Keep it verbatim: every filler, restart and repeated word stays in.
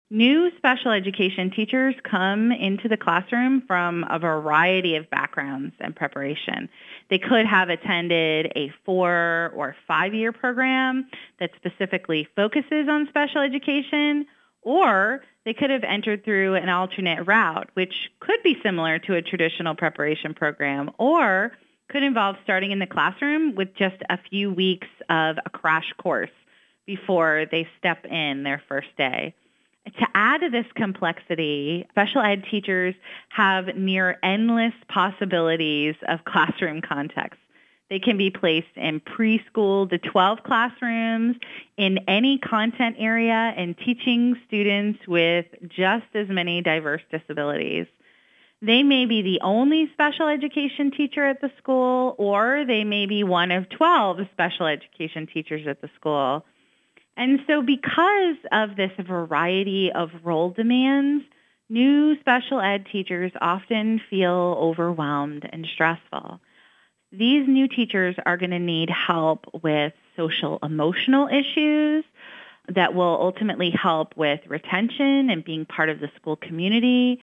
New special education teachers come into the classroom from a variety of backgrounds and preparation. They could have attended a four or five year program that specifically focuses on special education, or they could have entered through an alternate route, which could be similar to a traditional preparation program, or could involve starting in the classroom with just a few weeks of a crash course before they step in their first day. To add to this complexity, special ed teachers have near endless possibilities of classroom contexts. They can be placed in preschool to twelve classrooms in any content area and teaching students with just as many diverse disabilities. They may be the only special education teacher at the school, or they may be one of twelve special education teachers at the school. And so because of this variety of role demands, new special ed teachers often feel overwhelmed and stressful. These new teachers are going to need help with social emotional issues that will ultimately help with retention and being part of the school community.